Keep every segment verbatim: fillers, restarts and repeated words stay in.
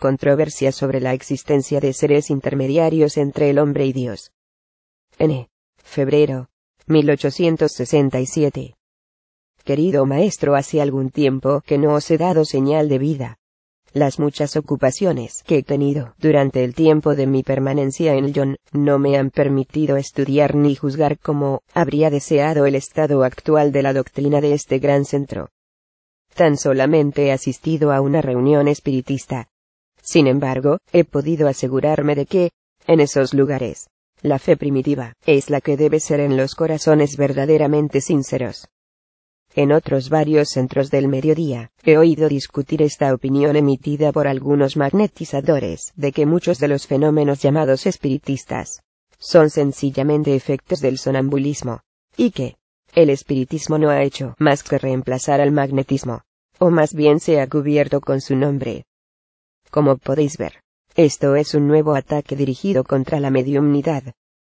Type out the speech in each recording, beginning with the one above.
controversia sobre la existencia de seres intermediarios entre el hombre y Dios. N. Febrero, mil ochocientos sesenta y siete. Querido maestro, hace algún tiempo que no os he dado señal de vida. Las muchas ocupaciones que he tenido durante el tiempo de mi permanencia en Lyon no me han permitido estudiar ni juzgar como habría deseado el estado actual de la doctrina de este gran centro. Tan solamente he asistido a una reunión espiritista. Sin embargo, he podido asegurarme de que, en esos lugares, la fe primitiva es la que debe ser en los corazones verdaderamente sinceros. En otros varios centros del mediodía, he oído discutir esta opinión emitida por algunos magnetizadores, de que muchos de los fenómenos llamados espiritistas son sencillamente efectos del sonambulismo, y que el espiritismo no ha hecho más que reemplazar al magnetismo, o más bien se ha cubierto con su nombre. Como podéis ver, esto es un nuevo ataque dirigido contra la mediumnidad.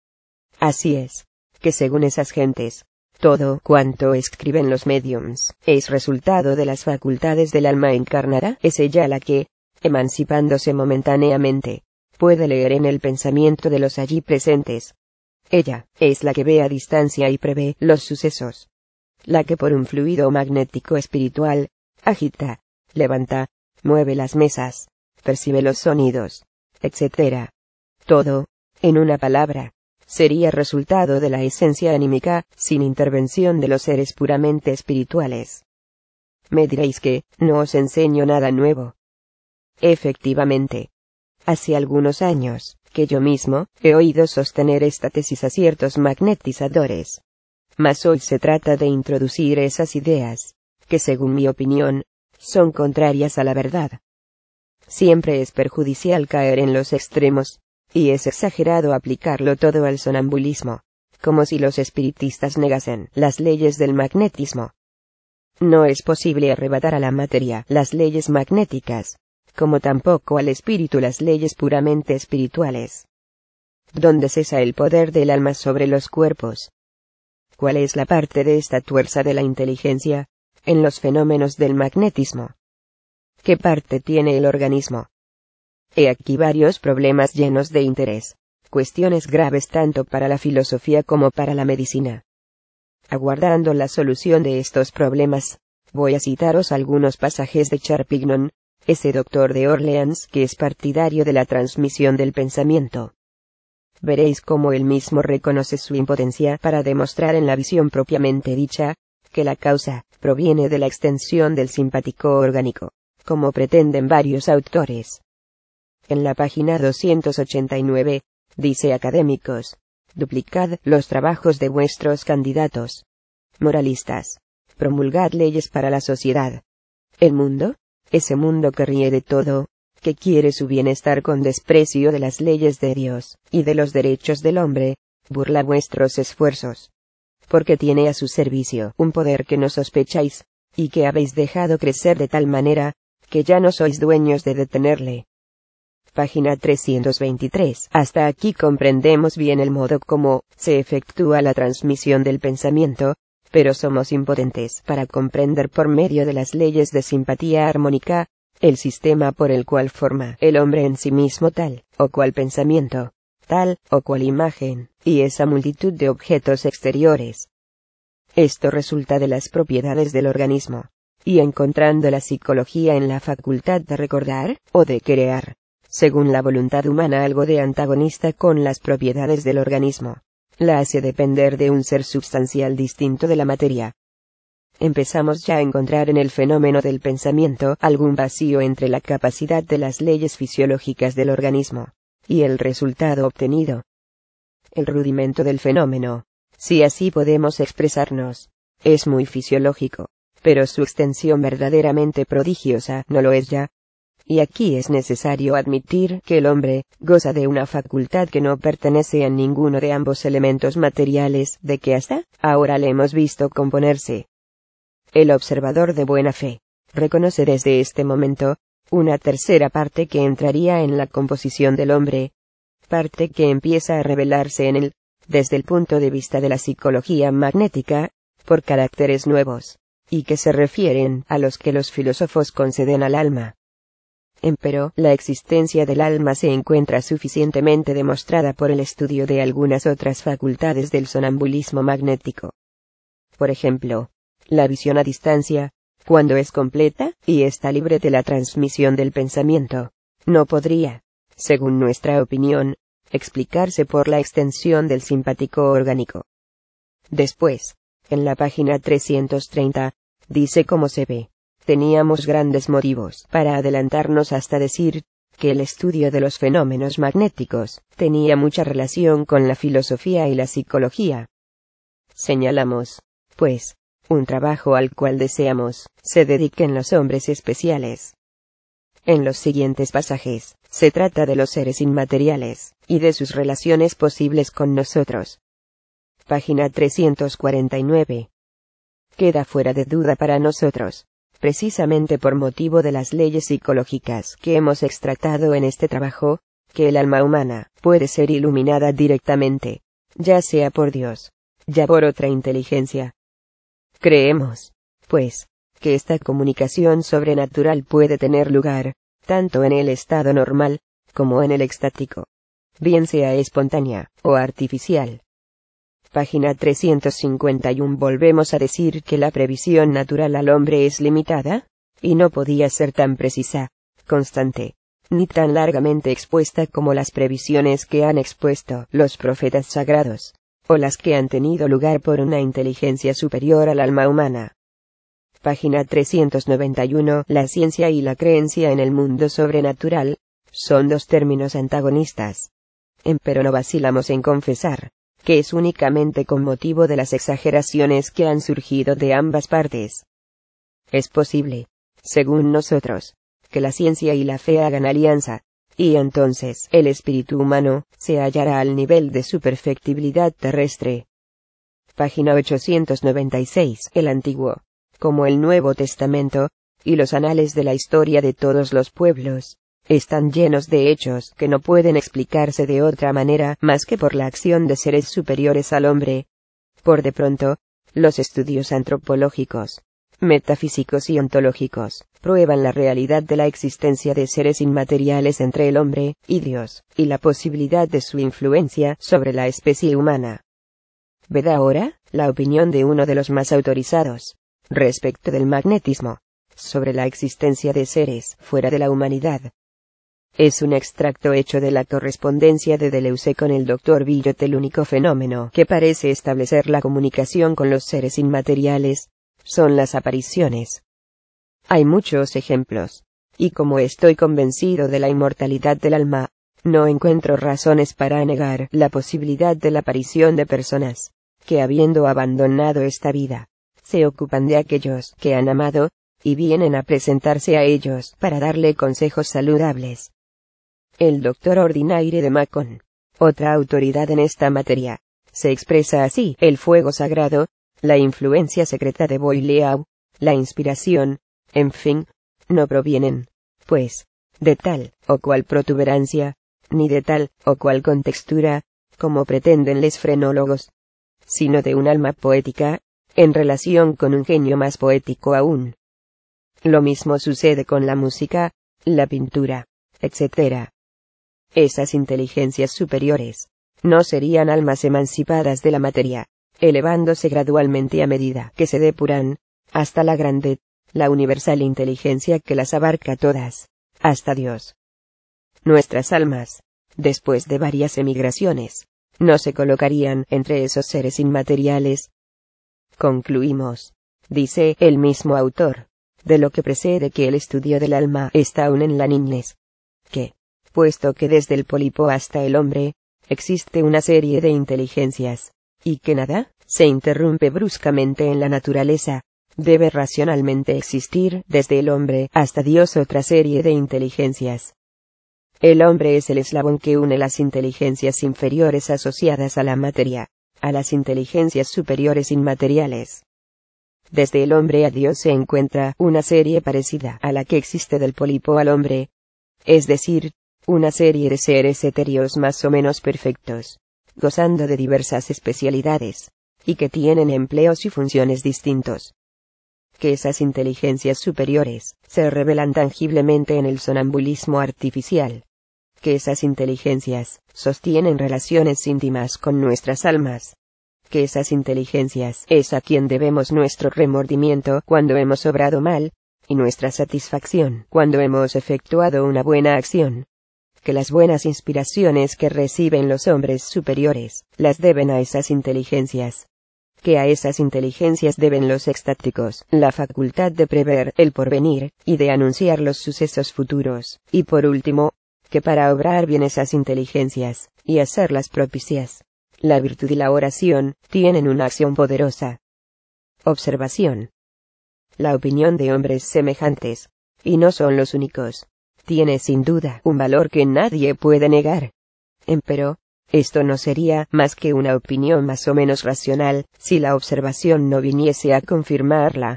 Así es, que según esas gentes, todo cuanto escriben los mediums es resultado de las facultades del alma encarnada, es ella la que, emancipándose momentáneamente, puede leer en el pensamiento de los allí presentes. Ella es la que ve a distancia y prevé los sucesos. La que por un fluido magnético espiritual, agita, levanta, mueve las mesas, percibe los sonidos, etcétera. Todo, en una palabra, sería resultado de la esencia anímica, sin intervención de los seres puramente espirituales. Me diréis que no os enseño nada nuevo. Efectivamente. Hace algunos años, que yo mismo he oído sostener esta tesis a ciertos magnetizadores. Mas hoy se trata de introducir esas ideas, que según mi opinión, son contrarias a la verdad. Siempre es perjudicial caer en los extremos, y es exagerado aplicarlo todo al sonambulismo, como si los espiritistas negasen las leyes del magnetismo. No es posible arrebatar a la materia las leyes magnéticas, como tampoco al espíritu las leyes puramente espirituales. ¿Dónde cesa el poder del alma sobre los cuerpos? ¿Cuál es la parte de esta tuerza de la inteligencia? En los fenómenos del magnetismo. ¿Qué parte tiene el organismo? He aquí varios problemas llenos de interés, cuestiones graves tanto para la filosofía como para la medicina. Aguardando la solución de estos problemas, voy a citaros algunos pasajes de Charpignon, ese doctor de Orleans que es partidario de la transmisión del pensamiento. Veréis cómo él mismo reconoce su impotencia para demostrar en la visión propiamente dicha, que la causa proviene de la extensión del simpático orgánico, como pretenden varios autores. En la página doscientos ochenta y nueve, dice: académicos, duplicad los trabajos de vuestros candidatos. Moralistas, promulgad leyes para la sociedad. El mundo, ese mundo que ríe de todo, que quiere su bienestar con desprecio de las leyes de Dios, y de los derechos del hombre, burla vuestros esfuerzos. Porque tiene a su servicio un poder que no sospecháis, y que habéis dejado crecer de tal manera, que ya no sois dueños de detenerle. Página trescientos veintitrés. Hasta aquí comprendemos bien el modo como se efectúa la transmisión del pensamiento, pero somos impotentes para comprender por medio de las leyes de simpatía armónica, el sistema por el cual forma el hombre en sí mismo tal o cual pensamiento, tal o cual imagen, y esa multitud de objetos exteriores. Esto resulta de las propiedades del organismo, y encontrando la psicología en la facultad de recordar, o de crear, según la voluntad humana, algo de antagonista con las propiedades del organismo, la hace depender de un ser substancial distinto de la materia. Empezamos ya a encontrar en el fenómeno del pensamiento algún vacío entre la capacidad de las leyes fisiológicas del organismo, y el resultado obtenido. El rudimento del fenómeno, si así podemos expresarnos, es muy fisiológico, pero su extensión verdaderamente prodigiosa no lo es ya. Y aquí es necesario admitir que el hombre goza de una facultad que no pertenece a ninguno de ambos elementos materiales de que hasta ahora le hemos visto componerse. El observador de buena fe reconoce desde este momento una tercera parte que entraría en la composición del hombre, parte que empieza a revelarse en él, desde el punto de vista de la psicología magnética, por caracteres nuevos, y que se refieren a los que los filósofos conceden al alma. Empero, la existencia del alma se encuentra suficientemente demostrada por el estudio de algunas otras facultades del sonambulismo magnético. Por ejemplo, la visión a distancia, cuando es completa, y está libre de la transmisión del pensamiento, no podría, según nuestra opinión, explicarse por la extensión del simpático orgánico. Después, en la página trescientos treinta, dice cómo se ve. Teníamos grandes motivos para adelantarnos hasta decir que el estudio de los fenómenos magnéticos tenía mucha relación con la filosofía y la psicología. Señalamos, pues, un trabajo al cual deseamos se dediquen los hombres especiales. En los siguientes pasajes, se trata de los seres inmateriales, y de sus relaciones posibles con nosotros. Página trescientos cuarenta y nueve. Queda fuera de duda para nosotros, precisamente por motivo de las leyes psicológicas que hemos extractado en este trabajo, que el alma humana puede ser iluminada directamente, ya sea por Dios, ya por otra inteligencia. Creemos, pues, que esta comunicación sobrenatural puede tener lugar, tanto en el estado normal, como en el extático, bien sea espontánea o artificial. Página trescientos cincuenta y uno. Volvemos a decir que la previsión natural al hombre es limitada, y no podía ser tan precisa, constante, ni tan largamente expuesta como las previsiones que han expuesto los profetas sagrados, o las que han tenido lugar por una inteligencia superior al alma humana. Página trescientos noventa y uno. La ciencia y la creencia en el mundo sobrenatural son dos términos antagonistas. Empero no vacilamos en confesar que es únicamente con motivo de las exageraciones que han surgido de ambas partes. Es posible, según nosotros, que la ciencia y la fe hagan alianza, y entonces el espíritu humano se hallará al nivel de su perfectibilidad terrestre. Página ochocientos noventa y seis. El Antiguo, como el Nuevo Testamento, y los anales de la historia de todos los pueblos, están llenos de hechos que no pueden explicarse de otra manera más que por la acción de seres superiores al hombre. Por de pronto, los estudios antropológicos, metafísicos y ontológicos prueban la realidad de la existencia de seres inmateriales entre el hombre y Dios, y la posibilidad de su influencia sobre la especie humana. Ved ahora la opinión de uno de los más autorizados, respecto del magnetismo, sobre la existencia de seres fuera de la humanidad. Es un extracto hecho de la correspondencia de Deleuze con el doctor Villot. El único fenómeno que parece establecer la comunicación con los seres inmateriales son las apariciones. Hay muchos ejemplos, y como estoy convencido de la inmortalidad del alma, no encuentro razones para negar la posibilidad de la aparición de personas que, habiendo abandonado esta vida, se ocupan de aquellos que han amado, y vienen a presentarse a ellos para darle consejos saludables. El doctor Ordinaire de Macon, otra autoridad en esta materia, se expresa así: el fuego sagrado, la influencia secreta de Boileau, la inspiración, en fin, no provienen, pues, de tal o cual protuberancia, ni de tal o cual contextura, como pretenden les frenólogos, sino de un alma poética, en relación con un genio más poético aún. Lo mismo sucede con la música, la pintura, etcétera. Esas inteligencias superiores no serían almas emancipadas de la materia, elevándose gradualmente a medida que se depuran, hasta la grande, la universal inteligencia que las abarca todas, hasta Dios. Nuestras almas, después de varias emigraciones, no se colocarían entre esos seres inmateriales. Concluimos, dice el mismo autor, de lo que precede que el estudio del alma está aún en la niñez, que, puesto que desde el pólipo hasta el hombre, existe una serie de inteligencias, y que nada se interrumpe bruscamente en la naturaleza, debe racionalmente existir desde el hombre hasta Dios otra serie de inteligencias. El hombre es el eslabón que une las inteligencias inferiores asociadas a la materia, a las inteligencias superiores inmateriales. Desde el hombre a Dios se encuentra una serie parecida a la que existe del pólipo al hombre, es decir, una serie de seres etéreos más o menos perfectos, gozando de diversas especialidades, y que tienen empleos y funciones distintos. que esas inteligencias superiores se revelan tangiblemente en el sonambulismo artificial, que esas inteligencias sostienen relaciones íntimas con nuestras almas, que esas inteligencias es a quien debemos nuestro remordimiento cuando hemos obrado mal, y nuestra satisfacción cuando hemos efectuado una buena acción, que las buenas inspiraciones que reciben los hombres superiores las deben a esas inteligencias, que a esas inteligencias deben los extáticos la facultad de prever el porvenir y de anunciar los sucesos futuros, y por último, que para obrar bien esas inteligencias y hacerlas propicias, la virtud y la oración tienen una acción poderosa. Observación. La opinión de hombres semejantes, y no son los únicos, tiene sin duda un valor que nadie puede negar. Empero, esto no sería más que una opinión más o menos racional, si la observación no viniese a confirmarla.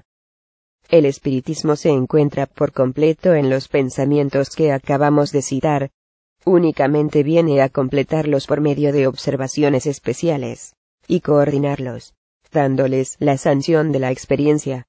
El espiritismo se encuentra por completo en los pensamientos que acabamos de citar. Únicamente viene a completarlos por medio de observaciones especiales, y coordinarlos, dándoles la sanción de la experiencia.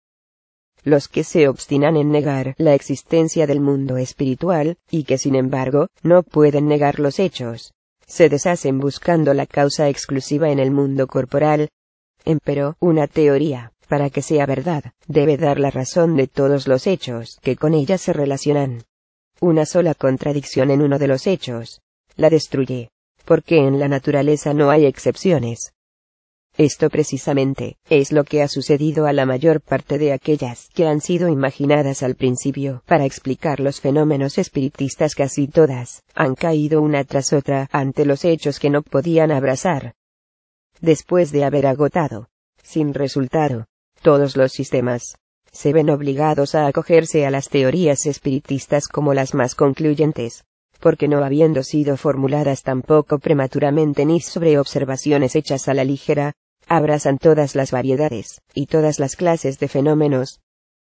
Los que se obstinan en negar la existencia del mundo espiritual, y que sin embargo, no pueden negar los hechos, se deshacen buscando la causa exclusiva en el mundo corporal. Empero, una teoría, para que sea verdad, debe dar la razón de todos los hechos que con ella se relacionan. Una sola contradicción en uno de los hechos la destruye, porque en la naturaleza no hay excepciones. Esto precisamente es lo que ha sucedido a la mayor parte de aquellas que han sido imaginadas al principio para explicar los fenómenos espiritistas. Casi todas han caído una tras otra ante los hechos que no podían abrazar. Después de haber agotado, sin resultado, todos los sistemas, se ven obligados a acogerse a las teorías espiritistas como las más concluyentes, porque no habiendo sido formuladas tampoco prematuramente ni sobre observaciones hechas a la ligera, abrazan todas las variedades, y todas las clases de fenómenos.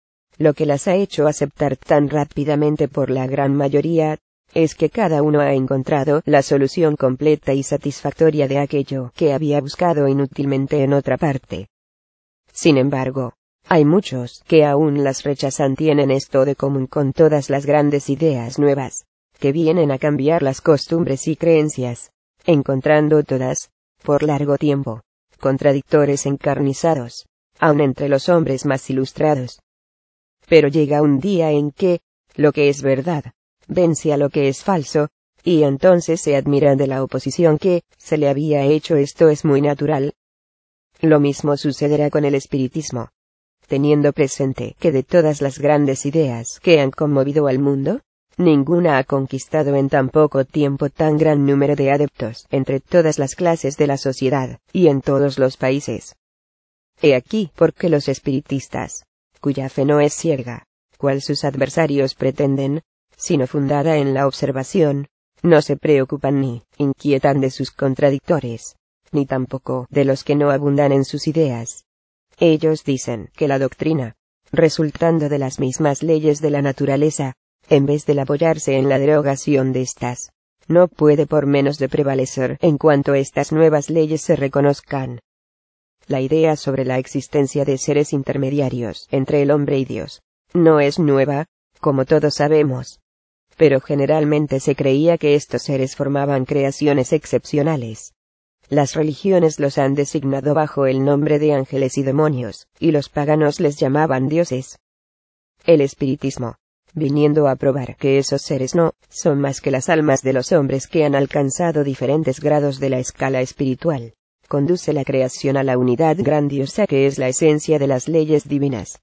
Lo que las ha hecho aceptar tan rápidamente por la gran mayoría, es que cada uno ha encontrado la solución completa y satisfactoria de aquello que había buscado inútilmente en otra parte. Sin embargo, hay muchos que aún las rechazan. Tienen esto de común con todas las grandes ideas nuevas, que vienen a cambiar las costumbres y creencias, encontrando todas, por largo tiempo, contradictores encarnizados, aun entre los hombres más ilustrados. Pero llega un día en que, lo que es verdad, vence a lo que es falso, y entonces se admira de la oposición que se le había hecho. Esto es muy natural. Lo mismo sucederá con el espiritismo. Teniendo presente que de todas las grandes ideas que han conmovido al mundo, ninguna ha conquistado en tan poco tiempo tan gran número de adeptos entre todas las clases de la sociedad, y en todos los países. He aquí porque los espiritistas, cuya fe no es ciega, cual sus adversarios pretenden, sino fundada en la observación, no se preocupan ni inquietan de sus contradictores, ni tampoco de los que no abundan en sus ideas. Ellos dicen que la doctrina, resultando de las mismas leyes de la naturaleza, en vez de apoyarse en la derogación de estas, no puede por menos de prevalecer en cuanto estas nuevas leyes se reconozcan. La idea sobre la existencia de seres intermediarios entre el hombre y Dios no es nueva, como todos sabemos. Pero generalmente se creía que estos seres formaban creaciones excepcionales. Las religiones los han designado bajo el nombre de ángeles y demonios, y los paganos les llamaban dioses. El espiritismo, viniendo a probar que esos seres no son más que las almas de los hombres que han alcanzado diferentes grados de la escala espiritual, conduce la creación a la unidad grandiosa que es la esencia de las leyes divinas.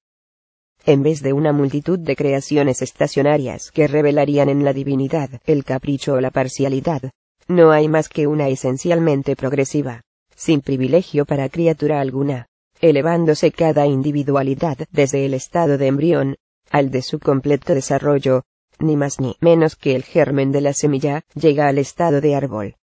En vez de una multitud de creaciones estacionarias que revelarían en la divinidad el capricho o la parcialidad, no hay más que una esencialmente progresiva, sin privilegio para criatura alguna, elevándose cada individualidad desde el estado de embrión al de su completo desarrollo, ni más ni menos que el germen de la semilla llega al estado de árbol.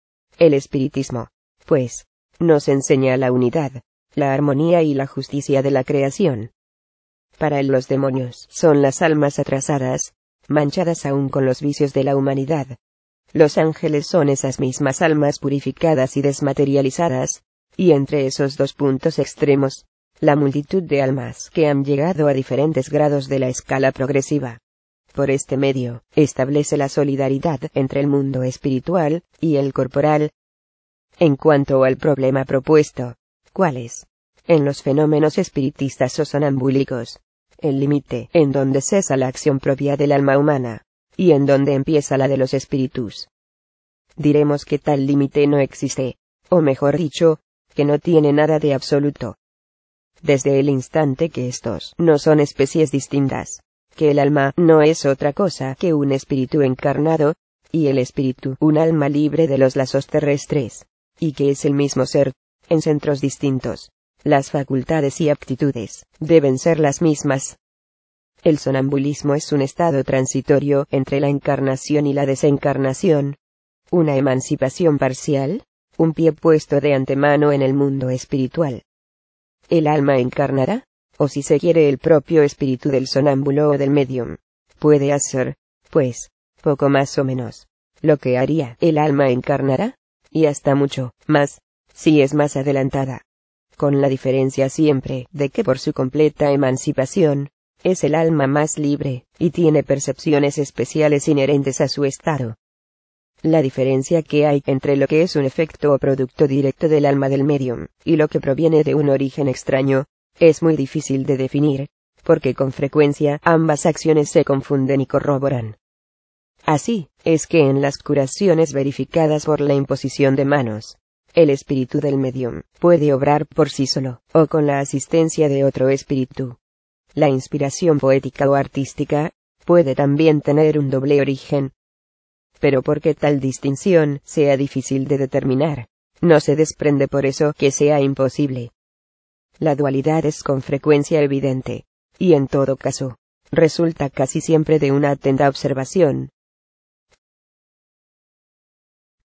El espiritismo, pues, nos enseña la unidad, la armonía y la justicia de la creación. Para él los demonios son las almas atrasadas, manchadas aún con los vicios de la humanidad. Los ángeles son esas mismas almas purificadas y desmaterializadas, y entre esos dos puntos extremos, la multitud de almas que han llegado a diferentes grados de la escala progresiva. Por este medio, establece la solidaridad entre el mundo espiritual y el corporal. En cuanto al problema propuesto, ¿cuál es? En los fenómenos espiritistas o sonambúlicos, el límite en donde cesa la acción propia del alma humana, y en donde empieza la de los espíritus. Diremos que tal límite no existe, o mejor dicho, que no tiene nada de absoluto. Desde el instante que estos no son especies distintas, que el alma no es otra cosa que un espíritu encarnado, y el espíritu un alma libre de los lazos terrestres, y que es el mismo ser, en centros distintos, las facultades y aptitudes deben ser las mismas. El sonambulismo es un estado transitorio entre la encarnación y la desencarnación, una emancipación parcial, un pie puesto de antemano en el mundo espiritual. El alma encarnará, o si se quiere el propio espíritu del sonámbulo o del medium, puede hacer, pues, poco más o menos, lo que haría el alma encarnará, y hasta mucho más, si es más adelantada. Con la diferencia siempre de que por su completa emancipación, es el alma más libre, y tiene percepciones especiales inherentes a su estado. La diferencia que hay entre lo que es un efecto o producto directo del alma del medium, y lo que proviene de un origen extraño, es muy difícil de definir, porque con frecuencia ambas acciones se confunden y corroboran. Así, es que en las curaciones verificadas por la imposición de manos, el espíritu del medium puede obrar por sí solo, o con la asistencia de otro espíritu. La inspiración poética o artística puede también tener un doble origen. Pero porque tal distinción sea difícil de determinar, no se desprende por eso que sea imposible. La dualidad es con frecuencia evidente, y en todo caso, resulta casi siempre de una atenta observación,